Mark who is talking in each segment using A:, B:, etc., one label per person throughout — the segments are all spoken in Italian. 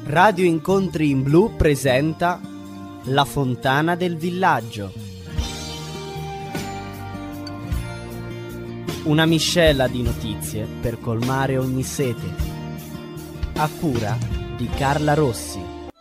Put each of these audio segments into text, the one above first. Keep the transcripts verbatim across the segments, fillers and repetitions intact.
A: Radio Incontri in Blu presenta La Fontana del Villaggio. Una miscela di notizie per colmare ogni sete. A cura di Carla Rossi.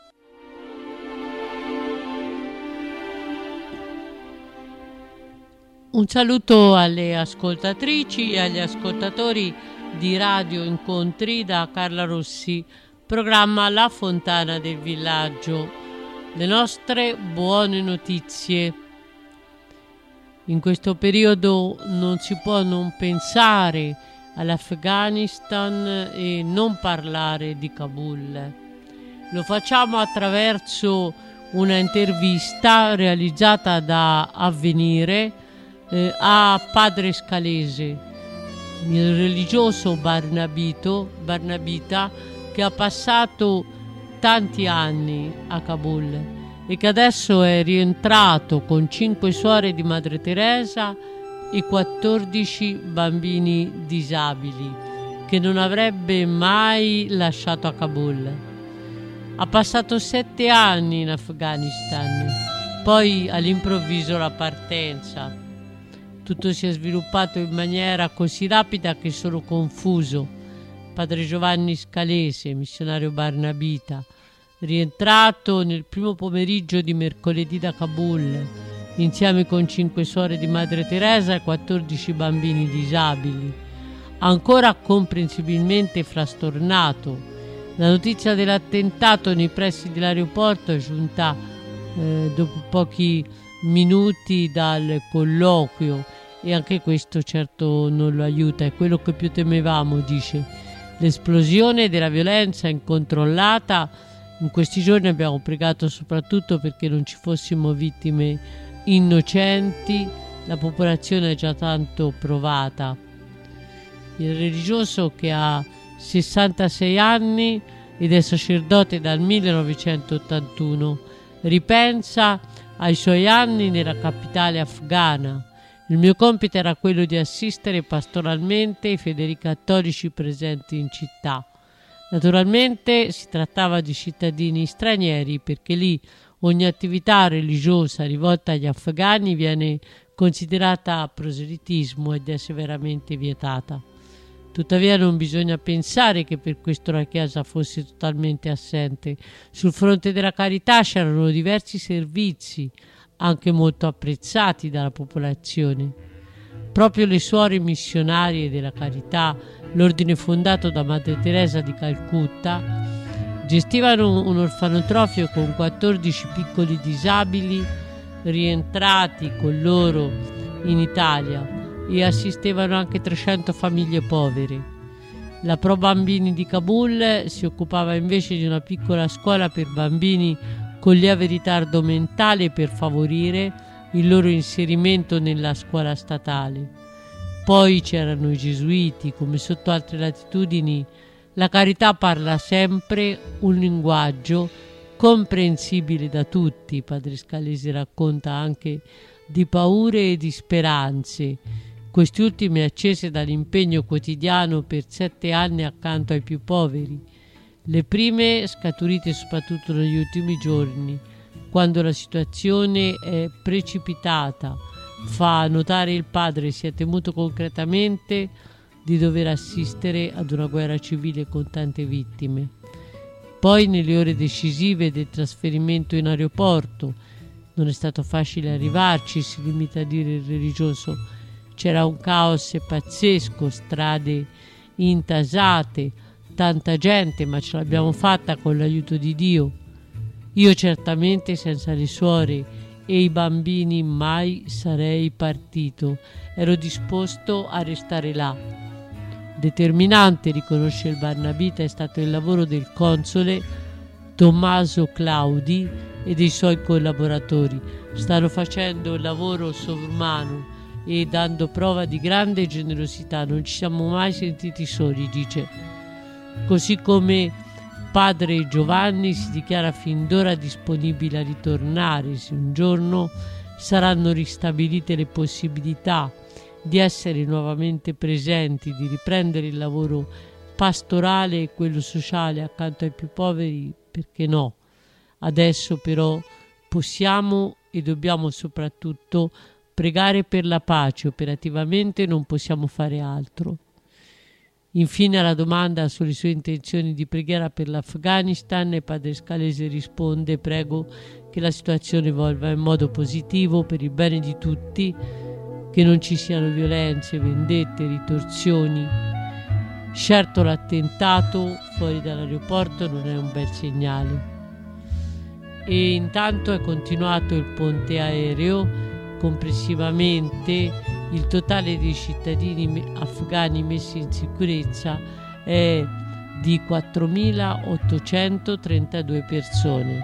B: Un saluto alle ascoltatrici e agli ascoltatori di Radio Incontri da Carla Rossi, programma La Fontana del Villaggio. Le nostre buone notizie. In questo periodo non si può non pensare all'Afghanistan e non parlare di Kabul. Lo facciamo attraverso una intervista realizzata da Avvenire eh, a Padre Scalese, il religioso Barnabito, Barnabita, che ha passato tanti anni a Kabul e che adesso è rientrato con cinque suore di Madre Teresa e quattordici bambini disabili che non avrebbe mai lasciato a Kabul. Ha passato sette anni in Afghanistan, poi all'improvviso la partenza. Tutto si è sviluppato in maniera così rapida che sono confuso. Padre Giovanni Scalese, missionario Barnabita, rientrato nel primo pomeriggio di mercoledì da Kabul, insieme con cinque suore di Madre Teresa e quattordici bambini disabili, ancora comprensibilmente frastornato. La notizia dell'attentato nei pressi dell'aeroporto è giunta eh, dopo pochi minuti dal colloquio e anche questo certo non lo aiuta, è quello che più temevamo, dice. L'esplosione della violenza incontrollata. In questi giorni abbiamo pregato soprattutto perché non ci fossimo vittime innocenti, la popolazione è già tanto provata. Il religioso, che ha sessantasei anni ed è sacerdote dal millenovecentottantuno, ripensa ai suoi anni nella capitale afghana. Il mio compito era quello di assistere pastoralmente i fedeli cattolici presenti in città. Naturalmente si trattava di cittadini stranieri, perché lì ogni attività religiosa rivolta agli afghani viene considerata proselitismo ed è severamente vietata. Tuttavia non bisogna pensare che per questo la Chiesa fosse totalmente assente. Sul fronte della carità c'erano diversi servizi, anche molto apprezzati dalla popolazione. Proprio le suore missionarie della carità, l'ordine fondato da Madre Teresa di Calcutta, gestivano un orfanotrofio con quattordici piccoli disabili rientrati con loro in Italia e assistevano anche trecento famiglie povere. La Pro Bambini di Kabul si occupava invece di una piccola scuola per bambini con lieve ritardo mentale per favorire il loro inserimento nella scuola statale. Poi c'erano i gesuiti. Come sotto altre latitudini, la carità parla sempre un linguaggio comprensibile da tutti. Padre Scalese racconta anche di paure e di speranze, questi ultimi accese dall'impegno quotidiano per sette anni accanto ai più poveri. Le prime scaturite soprattutto negli ultimi giorni, quando la situazione è precipitata. Fa notare il padre si è temuto concretamente di dover assistere ad una guerra civile con tante vittime. Poi nelle ore decisive del trasferimento in aeroporto non è stato facile arrivarci, si limita a dire il religioso. C'era un caos pazzesco, strade intasate, tanta gente, ma ce l'abbiamo fatta con l'aiuto di Dio. Io certamente senza le suore e i bambini mai sarei partito. Ero disposto a restare là. Determinante, riconosce il Barnabita, è stato il lavoro del console Tommaso Claudi e dei suoi collaboratori. Stanno facendo il lavoro sovrumano e dando prova di grande generosità. Non ci siamo mai sentiti soli, dice. Così come Padre Giovanni si dichiara fin d'ora disponibile a ritornare se un giorno saranno ristabilite le possibilità di essere nuovamente presenti, di riprendere il lavoro pastorale e quello sociale accanto ai più poveri perché no? Adesso però possiamo e dobbiamo soprattutto pregare per la pace, operativamente non possiamo fare altro. Infine alla domanda sulle sue intenzioni di preghiera per l'Afghanistan, il padre Scalese risponde: prego che la situazione evolva in modo positivo per il bene di tutti, che non ci siano violenze, vendette, ritorsioni. Certo l'attentato fuori dall'aeroporto non è un bel segnale. E intanto è continuato il ponte aereo. Complessivamente il totale dei cittadini afghani messi in sicurezza è di quattromilaottocentotrentadue persone.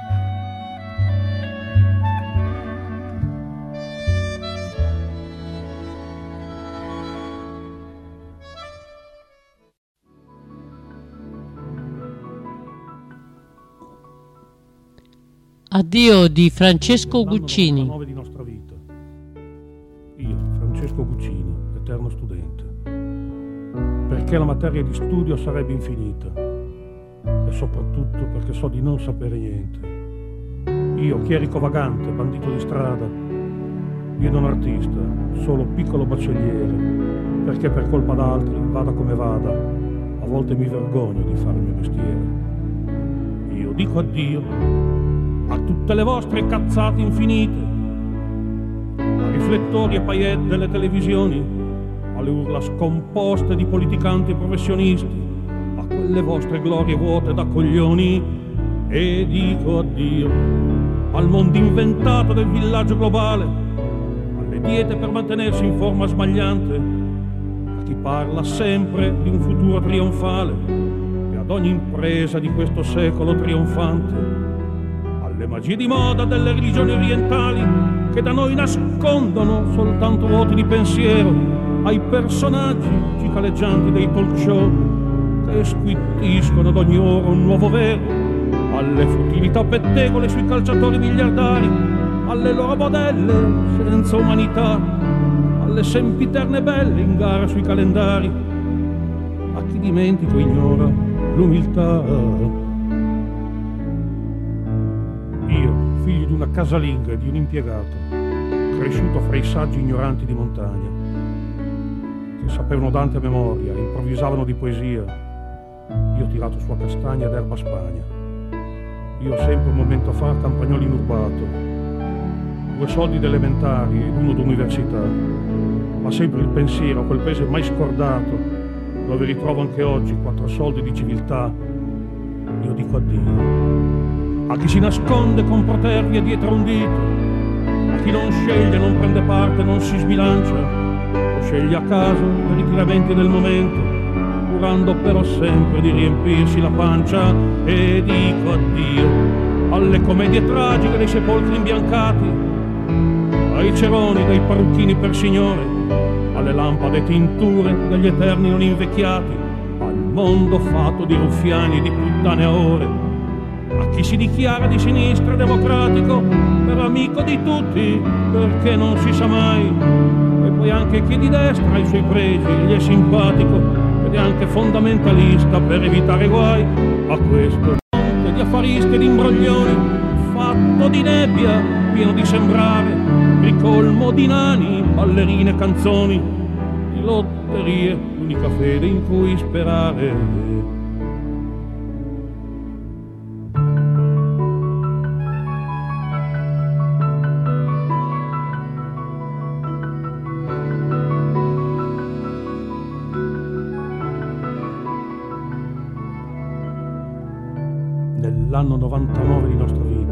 B: Addio di Francesco Guccini.
C: Di nostra vita. Io, Francesco Guccini, eterno studente. Perché la materia di studio sarebbe infinita e soprattutto perché so di non sapere niente. Io, chierico vagante, bandito di strada, io non artista, solo piccolo baccelliere, perché per colpa d'altri, vada come vada, a volte mi vergogno di fare il mio mestiere. Io dico addio a tutte le vostre cazzate infinite, a riflettori e paillette delle televisioni, alle urla scomposte di politicanti e professionisti, a quelle vostre glorie vuote da coglioni, e dico addio al mondo inventato del villaggio globale, alle diete per mantenersi in forma smagliante, a chi parla sempre di un futuro trionfale e ad ogni impresa di questo secolo trionfante, le magie di moda delle religioni orientali che da noi nascondono soltanto vuoti di pensiero, ai personaggi cicaleggianti dei talk show che squittiscono ad ogni ora un nuovo vero, alle futilità pettegole sui calciatori miliardari, alle loro modelle senza umanità, alle sempiterne belle in gara sui calendari, a chi dimentico e ignora l'umiltà. Io, figlio di una casalinga e di un impiegato, cresciuto fra i saggi ignoranti di montagna, che sapevano Dante a memoria e improvvisavano di poesia, io ho tirato su a castagna ed erba Spagna. Io sempre un momento fa campagnolo inurbato, due soldi d'elementari ed uno d'università, ma sempre il pensiero a quel paese mai scordato, dove ritrovo anche oggi quattro soldi di civiltà. Io dico addio a chi si nasconde con protervia dietro un dito, a chi non sceglie, non prende parte, non si sbilancia, o sceglie a caso per i tiramenti del momento, curando però sempre di riempirsi la pancia. E dico addio alle commedie tragiche dei sepolcri imbiancati, ai ceroni dei parrucchini per signore, alle lampade tinture degli eterni non invecchiati, al mondo fatto di ruffiani e di puttane a ore, a chi si dichiara di sinistra democratico per amico di tutti perché non si sa mai, e poi anche chi di destra ha i suoi pregi, gli è simpatico ed è anche fondamentalista per evitare guai. A questo monte di affaristi e di imbroglioni fatto di nebbia, pieno di sembrare, ricolmo di nani, ballerine, canzoni, di lotterie, l'unica fede in cui sperare. Nell'anno novantanove di nostra vita,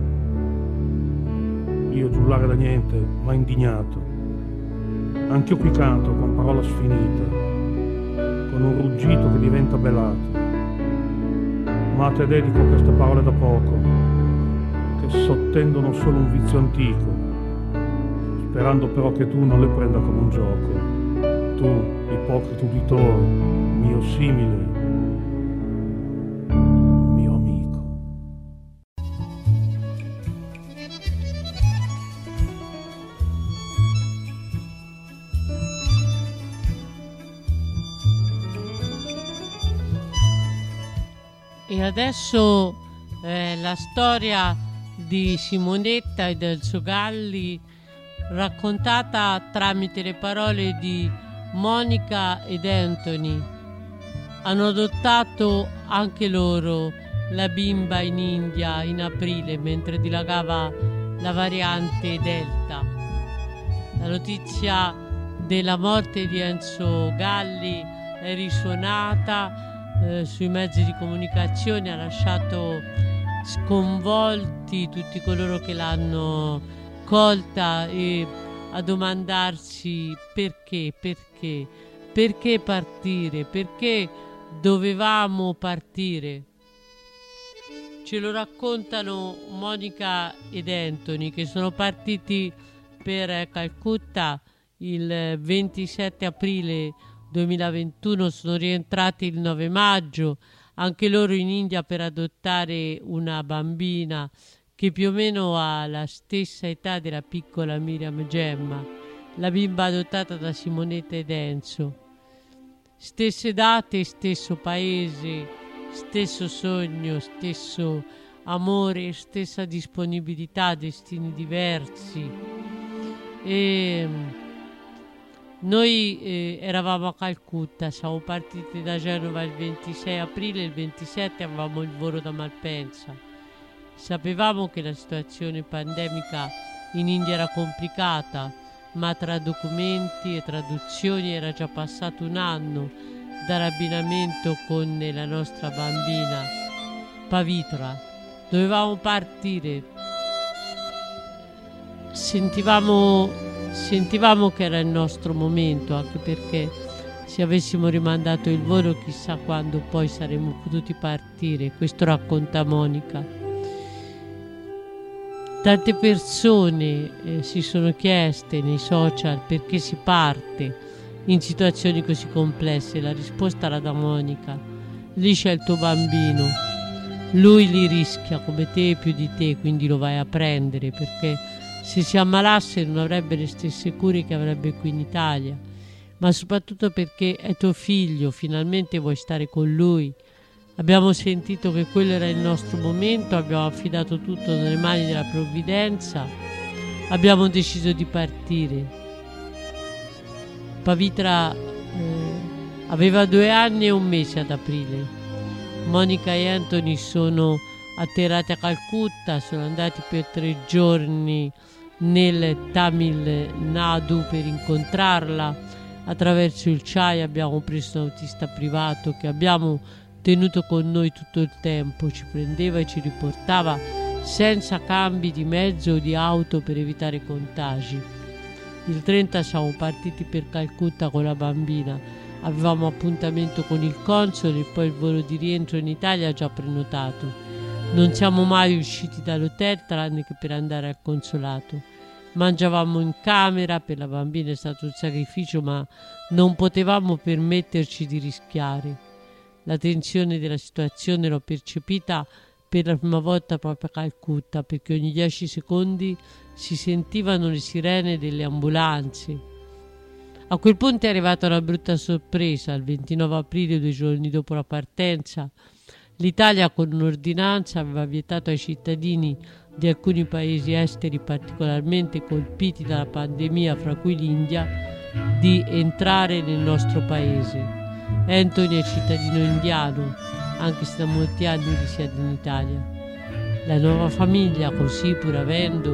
C: io giullare da niente, ma indignato, anch'io qui canto con parola sfinita, con un ruggito che diventa belato, ma a te dedico queste parole da poco, che sottendono solo un vizio antico, sperando però che tu non le prenda come un gioco, tu, ipocrita uditore, mio simile,
B: E adesso eh, la storia di Simonetta e del Enzo Galli raccontata tramite le parole di Monica ed Anthony. Hanno adottato anche loro la bimba in India in aprile mentre dilagava la variante Delta. La notizia della morte di Enzo Galli è risuonata eh, sui mezzi di comunicazione, ha lasciato sconvolti tutti coloro che l'hanno colta e a domandarsi perché, perché, perché partire, perché dovevamo partire. Ce lo raccontano Monica ed Anthony, che sono partiti per Calcutta il ventisette aprile duemilaventuno, sono rientrati il nove maggio, anche loro in India per adottare una bambina che più o meno ha la stessa età della piccola Miriam Gemma, la bimba adottata da Simonetta ed Enzo. Stesse date, stesso paese, stesso sogno, stesso amore, stessa disponibilità, destini diversi. E noi eh, eravamo a Calcutta, siamo partiti da Genova il ventisei aprile, il ventisette avevamo il volo da Malpensa. Sapevamo che la situazione pandemica in India era complicata, ma tra documenti e traduzioni era già passato un anno dall'abbinamento con la nostra bambina Pavitra. Dovevamo partire. Sentivamo, sentivamo che era il nostro momento, anche perché se avessimo rimandato il volo chissà quando poi saremmo potuti partire. Questo racconta Monica. Tante persone eh, si sono chieste nei social perché si parte in situazioni così complesse. La risposta era da Monica: lì c'è il tuo bambino, lui li rischia come te, più di te, quindi lo vai a prendere, perché se si ammalasse non avrebbe le stesse cure che avrebbe qui in Italia, ma soprattutto perché è tuo figlio, finalmente vuoi stare con lui. Abbiamo sentito che quello era il nostro momento, abbiamo affidato tutto nelle mani della provvidenza, abbiamo deciso di partire. Pavitra eh, aveva due anni e un mese ad aprile. Monica e Anthony sono atterrati a Calcutta, sono andati per tre giorni nel Tamil Nadu per incontrarla. Attraverso il C I A I abbiamo preso un autista privato che abbiamo tenuto con noi tutto il tempo, ci prendeva e ci riportava senza cambi di mezzo o di auto per evitare contagi. Il trenta siamo partiti per Calcutta con la bambina, avevamo appuntamento con il console e poi il volo di rientro in Italia già prenotato. Non siamo mai usciti dall'hotel tranne che per andare al consolato. Mangiavamo in camera, per la bambina è stato un sacrificio, ma non potevamo permetterci di rischiare. La tensione della situazione l'ho percepita per la prima volta proprio a Calcutta, perché ogni dieci secondi si sentivano le sirene delle ambulanze. A quel punto è arrivata una brutta sorpresa. Il ventinove aprile, due giorni dopo la partenza, l'Italia con un'ordinanza aveva vietato ai cittadini di alcuni paesi esteri particolarmente colpiti dalla pandemia, fra cui l'India, di entrare nel nostro paese. Anthony è cittadino indiano, anche se da molti anni risiede in Italia. La nuova famiglia, così pur avendo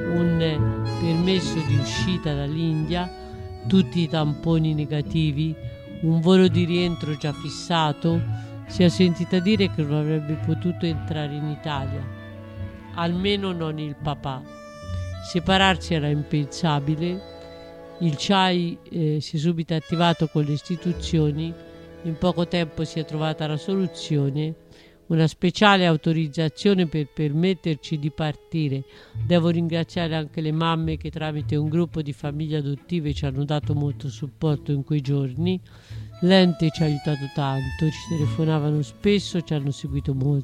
B: un permesso di uscita dall'India, tutti i tamponi negativi, un volo di rientro già fissato, si è sentita dire che non avrebbe potuto entrare in Italia, almeno non il papà. Separarsi era impensabile. Il C I A I eh, si è subito attivato con le istituzioni, in poco tempo si è trovata la soluzione, una speciale autorizzazione per permetterci di partire. Devo ringraziare anche le mamme che tramite un gruppo di famiglie adottive ci hanno dato molto supporto in quei giorni. L'ente ci ha aiutato tanto, ci telefonavano spesso, ci hanno seguito molto.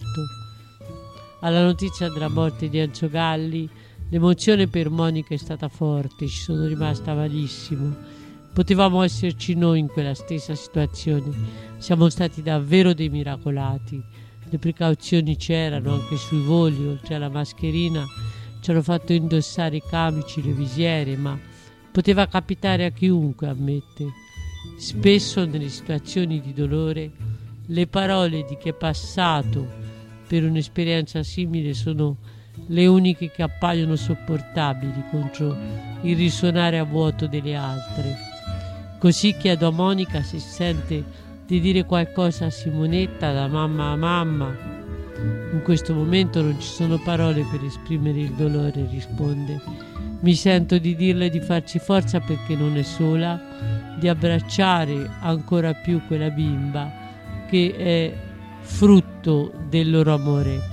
B: Alla notizia della morte di Enzo Galli, l'emozione per Monica è stata forte, ci sono rimasta malissimo. Potevamo esserci noi in quella stessa situazione, siamo stati davvero dei miracolati. le precauzioni c'erano anche sui voli, oltre alla mascherina ci hanno fatto indossare i camici, le visiere, ma poteva capitare a chiunque, ammette. Spesso nelle situazioni di dolore le parole di chi è passato per un'esperienza simile sono le uniche che appaiono sopportabili contro il risuonare a vuoto delle altre. Così chiedo a Monica se sente di dire qualcosa a Simonetta da mamma a mamma. In questo momento non ci sono parole per esprimere il dolore, risponde. Mi sento di dirle di farci forza perché non è sola, di abbracciare ancora più quella bimba che è frutto del loro amore.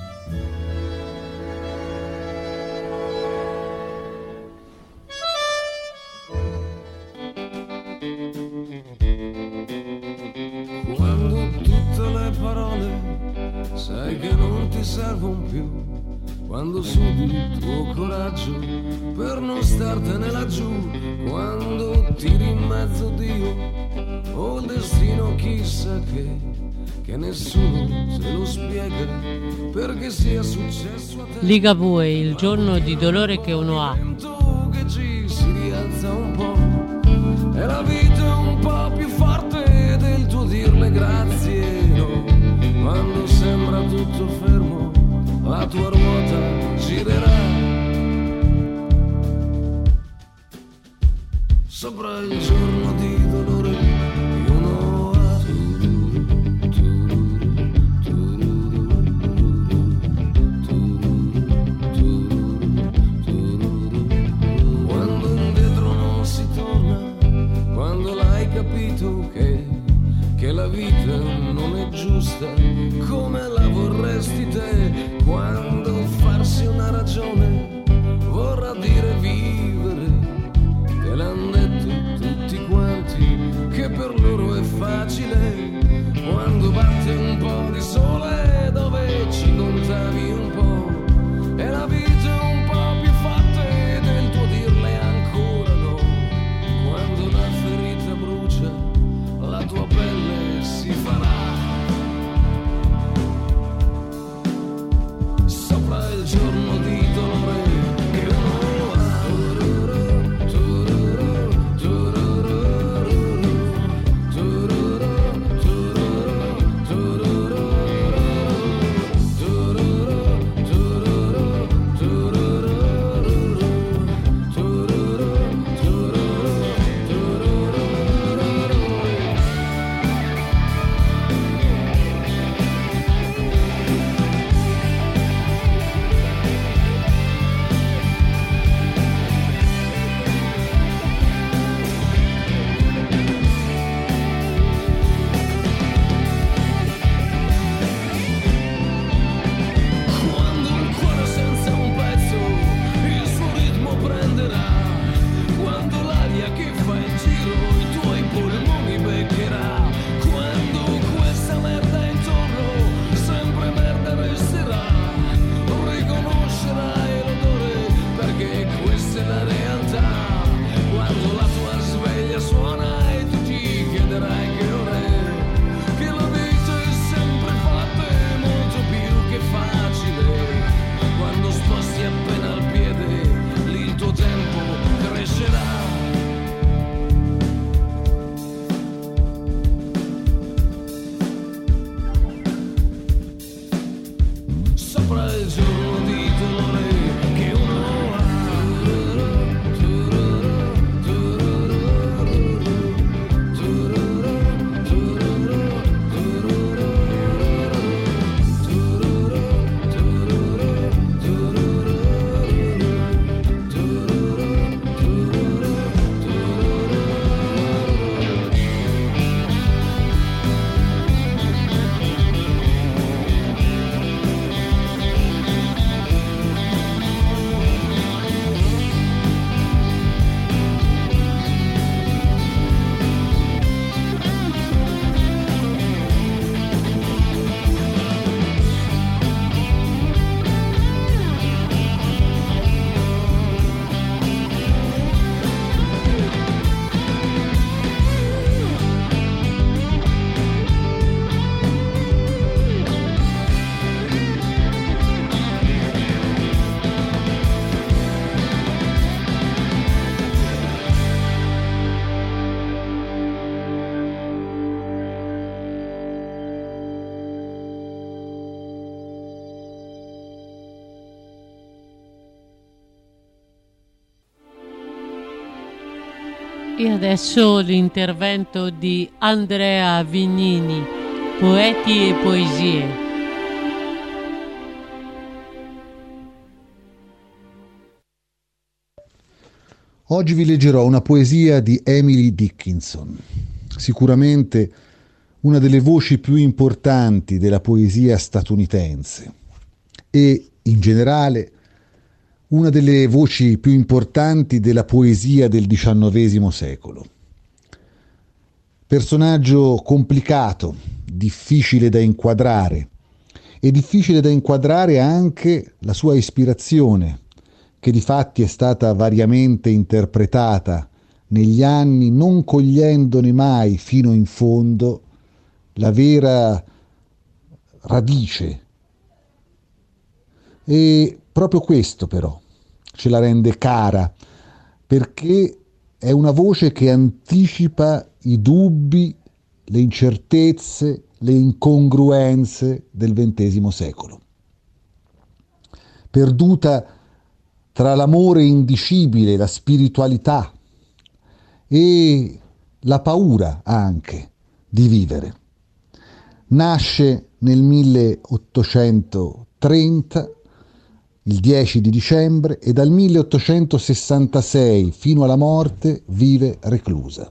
D: Sai che non ti servono più quando sudi il tuo coraggio per non startene laggiù, quando tiri in mezzo Dio o il destino chissà che, che nessuno se lo spiega perché sia successo a te.
B: Ligabue, il giorno di dolore che uno ha.
D: Che ci si rialza un po' e la vita è un po' più forte del tuo dirle grazie, no? Quando sembra tutto fermo, la tua ruota girerà sopra il giorno di dolore che uno ha. Quando indietro non si torna, quando l'hai capito che che la vita non è giusta come la vorresti te, quando farsi una ragione vorrà dire vivere, te l'han detto tutti quanti che per loro è facile, quando batte un po' di sole dove ci contavi un po' e la vita è un po' più forte del tuo dirle ancora no, quando la ferita brucia la tua pelle si farà sopra il giorno di dolore che uno ha. Tururu, tururu, tururu, tururu,
B: E adesso l'intervento di Andrea Vignini, Poeti e Poesie.
E: Oggi vi leggerò una poesia di Emily Dickinson, sicuramente una delle voci più importanti della poesia statunitense e, in generale, una delle voci più importanti della poesia del diciannovesimo secolo. Personaggio complicato, difficile da inquadrare, e difficile da inquadrare anche la sua ispirazione, che difatti è stata variamente interpretata negli anni, non cogliendone mai fino in fondo la vera radice. E proprio questo però ce la rende cara, perché è una voce che anticipa i dubbi, le incertezze, le incongruenze del ventesimo secolo. Perduta tra l'amore indicibile, la spiritualità e la paura anche di vivere. Nasce nel milleottocentotrenta, il dieci di dicembre, e dal milleottocentosessantasei fino alla morte vive reclusa.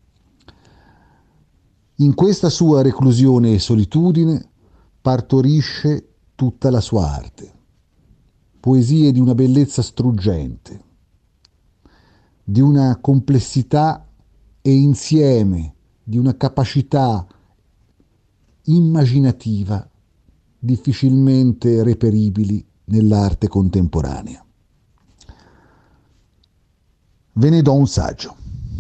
E: In questa sua reclusione e solitudine partorisce tutta la sua arte. Poesie di una bellezza struggente, di una complessità e insieme di una capacità immaginativa difficilmente reperibili nell'arte contemporanea. Ve ne do un saggio.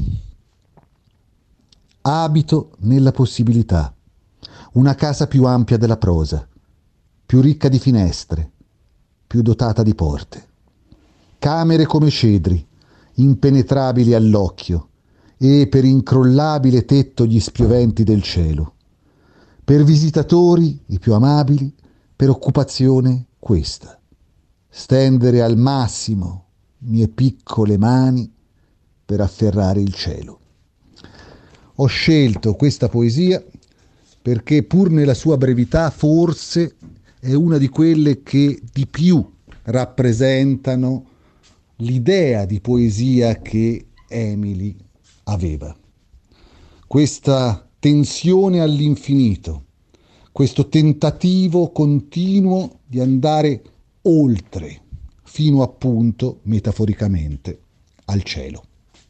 E: Abito nella possibilità, una casa più ampia della prosa, più ricca di finestre, più dotata di porte. Camere come cedri, impenetrabili all'occhio, e per incrollabile tetto gli spioventi del cielo. Per visitatori, i più amabili, per occupazione questa: stendere al massimo mie piccole mani per afferrare il cielo. Ho scelto questa poesia perché, pur nella sua brevità, forse è una di quelle che di più rappresentano l'idea di poesia che Emily aveva. Questa tensione all'infinito, questo tentativo continuo di andare oltre, fino appunto, metaforicamente, al cielo.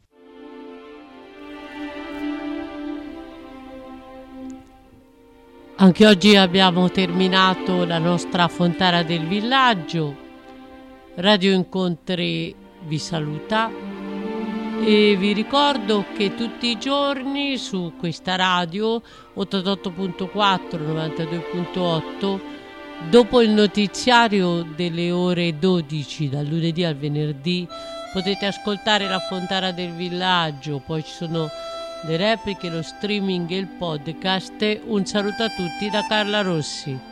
B: Anche oggi abbiamo terminato la nostra Fontana del Villaggio. Radio Incontri vi saluta e vi ricordo che tutti i giorni su questa radio ottantotto virgola quattro, novantadue virgola otto, dopo il notiziario delle ore dodici dal lunedì al venerdì, potete ascoltare la Fontana del Villaggio. Poi ci sono le repliche, lo streaming e il podcast. Un saluto a tutti da Carla Rossi.